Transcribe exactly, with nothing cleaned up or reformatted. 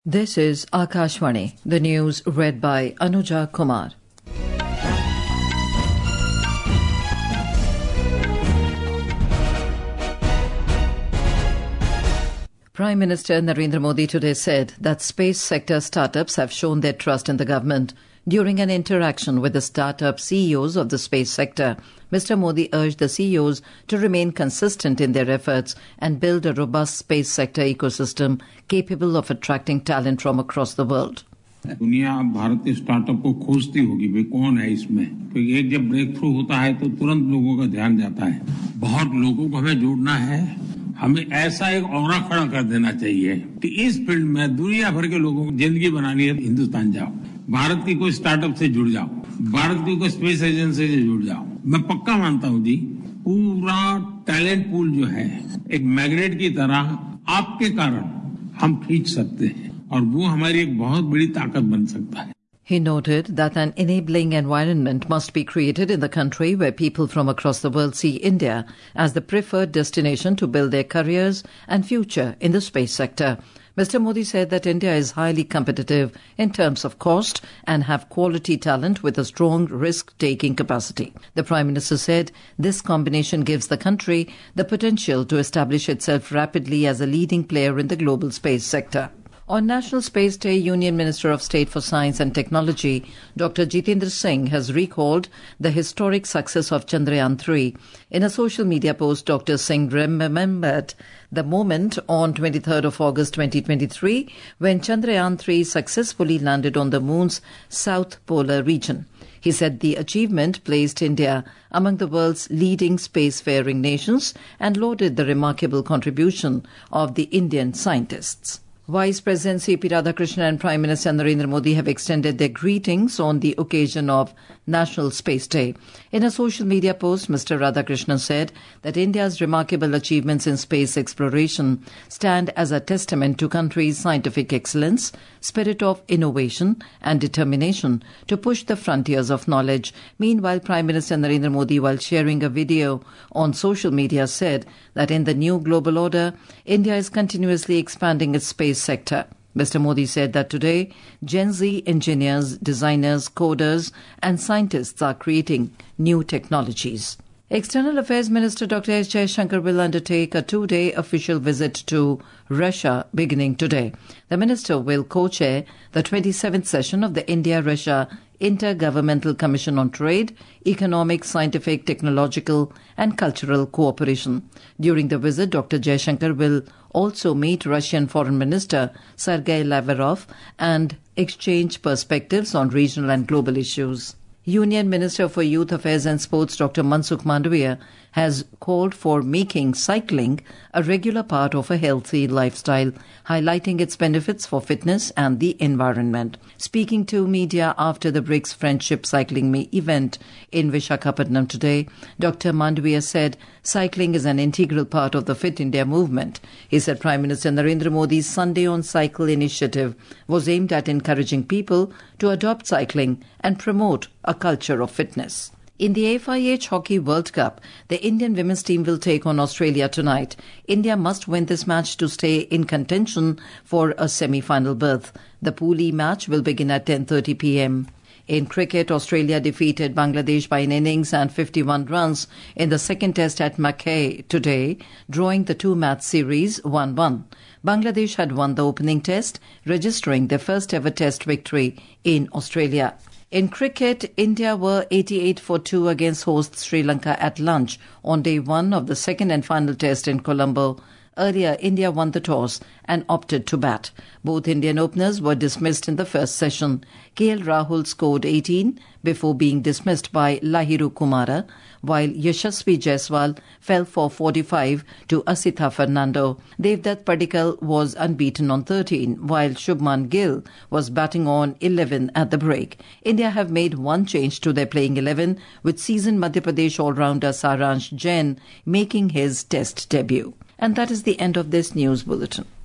This is Akashvani, the news read by Anuja Kumar. Prime Minister Narendra Modi today said that space sector startups have shown their trust in the government. During an interaction with the startup C E Os of the space sector, Mister Modi urged the C E Os to remain consistent in their efforts and build a robust space sector ecosystem capable of attracting talent from across the world. दुनिया अब भारतीय startup को खोजती होगी भाई कौन है इसमें, क्योंकि एक जब ब्रेक थ्रू होता है तो तुरंत लोगों का ध्यान जाता है. बहुत लोगों को हमें जोड़ना है. हमें ऐसा एक ऑरा खड़ा कर देना चाहिए कि इस फील्ड में दुनिया भर के लोगों को जिंदगी बनानी है. हिंदुस्तान जाओ, भारत की कोई स्टार्टअप से जुड़ जाओ, भारत की कोई स्पेस एजेंसी से जुड़ जाओ. मैं पक्का मानता हूं जी, पूरा टैलेंट पूल जो है एक मैग्नेट की तरह आपके कारण हम खींच सकते हैं और वो हमारी एक बहुत बड़ी ताकत बन सकता है. He noted that an enabling environment must be created in the country where people from across the world see India as the preferred destination to build their careers and future in the space sector. Mister Modi said that India is highly competitive in terms of cost and have quality talent with a strong risk-taking capacity. The Prime Minister said this combination gives the country the potential to establish itself rapidly as a leading player in the global space sector. On National Space Day, Union Minister of State for Science and Technology, Doctor Jitendra Singh, has recalled the historic success of Chandrayaan three. In a social media post, Doctor Singh remembered the moment on twenty-third of August twenty twenty-three when Chandrayaan three successfully landed on the moon's south polar region. He said the achievement placed India among the world's leading spacefaring nations and lauded the remarkable contribution of the Indian scientists. Vice President C P Radhakrishnan and Prime Minister Narendra Modi have extended their greetings on the occasion of National Space Day. In a social media post, Mister Radhakrishnan said that India's remarkable achievements in space exploration stand as a testament to country's scientific excellence, spirit of innovation and determination to push the frontiers of knowledge. Meanwhile, Prime Minister Narendra Modi, while sharing a video on social media, said that in the new global order, India is continuously expanding its space sector. Mister Modi said that today, Gen Z engineers, designers, coders and scientists are creating new technologies. External Affairs Minister Doctor S. Jaishankar will undertake a two-day official visit to Russia beginning today. The minister will co-chair the twenty-seventh session of the India-Russia Intergovernmental Commission on Trade, Economic, Scientific, Technological and Cultural Cooperation. During the visit, Doctor Jaishankar will also meet Russian Foreign Minister Sergei Lavrov and exchange perspectives on regional and global issues. Union Minister for Youth Affairs and Sports Doctor Mansukh Mandavia has called for making cycling a regular part of a healthy lifestyle, highlighting its benefits for fitness and the environment. Speaking to media after the BRICS Friendship Cycling Me event in Visakhapatnam today, Doctor Mandavia said cycling is an integral part of the Fit India movement. He said Prime Minister Narendra Modi's Sunday on Cycle initiative was aimed at encouraging people to adopt cycling and promote a culture of fitness. In the F I H Hockey World Cup, the Indian women's team will take on Australia tonight. India must win this match to stay in contention for a semi-final berth. The Pool E match will begin at ten thirty p.m. In cricket, Australia defeated Bangladesh by an innings and fifty-one runs in the second test at Mackay today, drawing the two-match series one one. Bangladesh had won the opening test, registering their first ever test victory in Australia. In cricket, India were eighty-eight for two against host Sri Lanka at lunch on day one of the second and final test in Colombo. Earlier, India won the toss and opted to bat. Both Indian openers were dismissed in the first session. K L Rahul scored eighteen before being dismissed by Lahiru Kumara, while Yashasvi Jaiswal fell for forty-five to Asitha Fernando. Devdutt Padikkal was unbeaten on thirteen, while Shubman Gill was batting on eleven at the break. India have made one change to their playing eleven, with seasoned Madhya Pradesh all-rounder Saransh Jain making his test debut. And that is the end of this news bulletin.